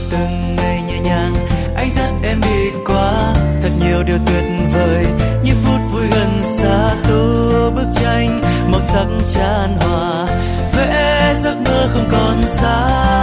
từng ngày nhẹ nhàng anh dắt em đi qua thật nhiều điều tuyệt vời, những phút vui gần xa tô bức tranh màu sắc chan hòa, vẽ giấc mơ không còn xa.